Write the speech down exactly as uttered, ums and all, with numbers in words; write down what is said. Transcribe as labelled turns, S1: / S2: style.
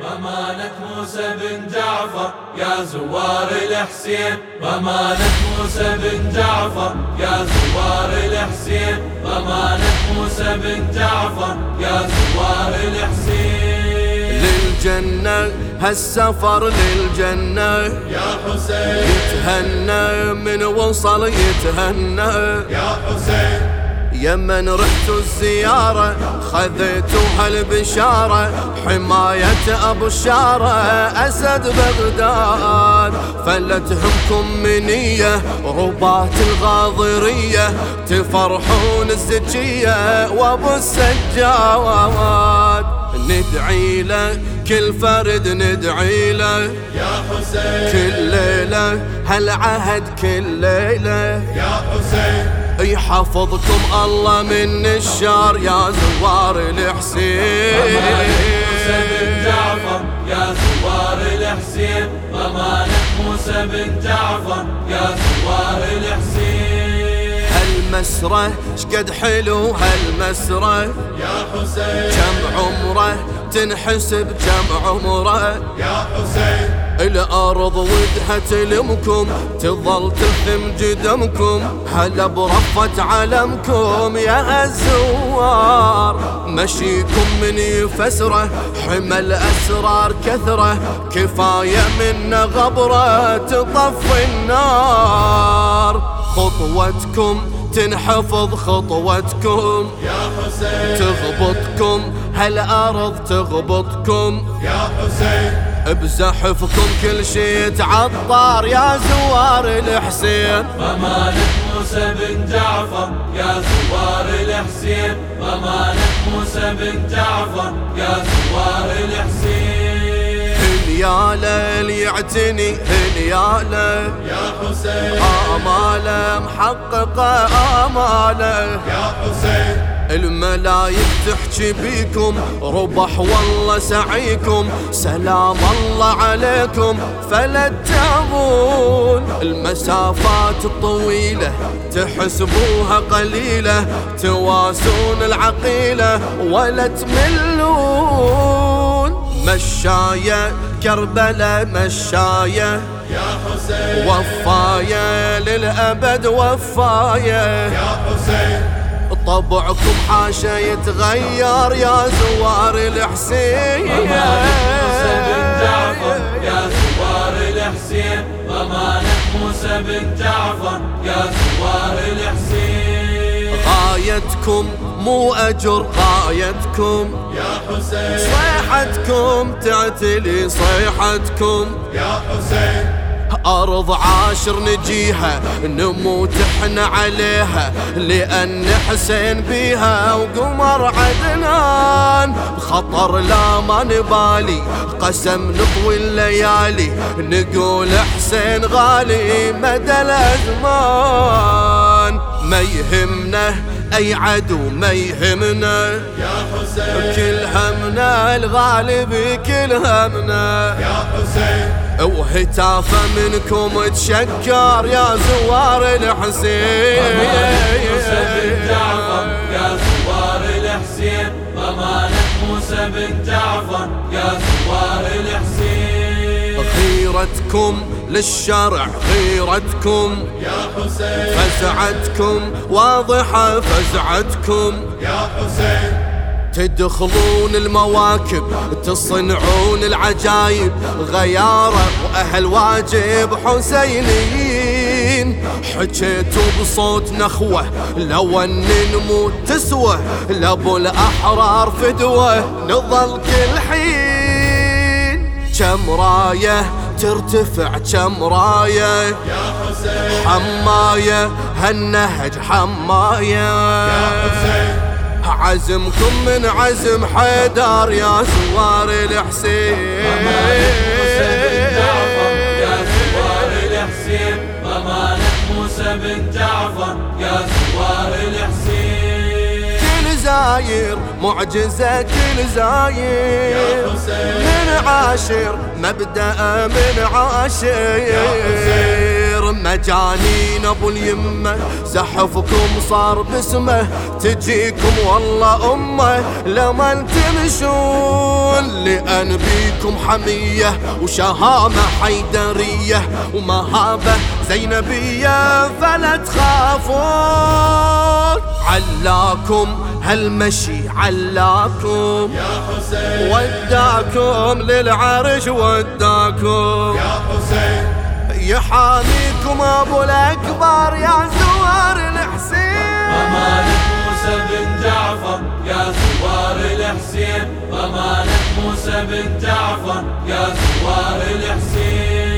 S1: ضمانة موسى بن جعفر يا زوار الحسين، ضمانة موسى بن جعفر يا زوار الحسين، ضمانة موسى بن جعفر يا زوار الحسين.
S2: للجنة هالسفر للجنة
S1: يا حسين،
S2: يتهنى من وصل يتهنى
S1: يا حسين.
S2: يمن رحت الزيارة خذيتوا هالبشارة، حماية أبو الشارة أسد بغداد، فلتهمكم منية رباط الغاضرية، تفرحون الزكية وأبو السجاد. ندعي له كل فرد ندعي له
S1: يا حسين،
S2: كل ليلة هالعهد كل ليلة
S1: يا حسين.
S2: يحفظكم الله من الشر يا زوار الحسين.
S1: ضمانة موسى بن جعفر يا زوار الحسين، ضمانة موسى بن جعفر يا زوار الحسين.
S2: هالمسرة شقد حلو هالمسرة
S1: يا حسين،
S2: كم عمره تنحسب كم عمره
S1: يا حسين.
S2: الأرض ودها تلمكم تظل تثم جدمكم، هلا برفة علمكم يا الزوار. مشيكم من يفسره حمل أسرار كثرة، كفاية منا غبرة تطفي النار. خطوتكم تنحفظ خطوتكم
S1: يا حسين،
S2: تغبطكم هالأرض تغبطكم
S1: يا حسين.
S2: بزحفكم كل شي يتعطر يا زوار الحسين.
S1: ضمانة موسى بن جعفر يا زوار الحسين، ضمانة موسى بن جعفر يا زوار الحسين.
S2: هنياله اللي يعتني هنياله
S1: يا حسين،
S2: آماله محققة آماله،
S1: يا حسين.
S2: الملايك تحكي بيكم ربح والله سعيكم، سلام الله عليكم فلا تتعبون. المسافات الطويلة تحسبوها قليلة، تواسون العقيلة ولا تملون. مشاية كربلة مشاية
S1: يا حسين،
S2: وفاية للأبد وفاية،
S1: يا حسين.
S2: طبعكم حاشا يتغير يا زوار الحسين.
S1: ضمانة موسى بن جعفر يا زوار الحسين، ضمانة موسى بن جعفر يا زوار الحسين.
S2: غايتكم مو أجر غايتكم
S1: يا حسين،
S2: صيحتكم تعتلي صيحتكم،
S1: يا حسين.
S2: أرض عاشر نجيها نموت احنا عليها، لأن حسين بيها وقمر عدنان. خطر لا ما نبالي قسم نطوي الليالي، نقول حسين غالي مدى الأزمان. ما يهمنا أي عدو ما يهمنا
S1: يا حسين،
S2: كل همنا الغالب كل همنا،
S1: يا حسين.
S2: وهتافه منكم تشكر يا زوار الحسين.
S1: ضمانة موسى بن جعفر يا زوار الحسين، ضمانة موسى بن جعفر يا زوار الحسين.
S2: غيرتكم للشرع غيرتكم
S1: يا حسين،
S2: فزعتكم واضحة فزعتكم،
S1: يا حسين.
S2: تدخلون المواكب تصنعون العجايب، غيارة وأهل واجب حسينيين. حكيتوا بصوت نخوة لو أن نموت تسوى، لأبو الأحرار فدوة نظل كل حين. كم راية ترتفع كم راية
S1: يا حسين،
S2: حماية هالنهج حماية،
S1: يا حسين.
S2: عزمكم من عزم حيدر يا زوار الحسين.
S1: ضمانة موسى بن جعفر يا زوار الحسين، ضمانة موسى بن جعفر يا زوار الحسين.
S2: كل زاير معجزة كل زاير
S1: يا حسين،
S2: من عاشر مبدأ من عاشر، مجانين ابو اليمه، زحفكم صار باسمه، تجيكم والله امه لما تمشون، لان بيكم حميه وشهامه حيدريه ومهابه زينبيه فلا تخافون. علاكم هالمشي علاكم
S1: يا حسين،
S2: وداكم للعرش وداكم
S1: يا حسين،
S2: يحاميكم ابو الاكبر يا زوار الحسين.
S1: ضمانك موسى بن جعفر يا زوار الحسين، ضمانك موسى بن جعفر يا زوار الحسين.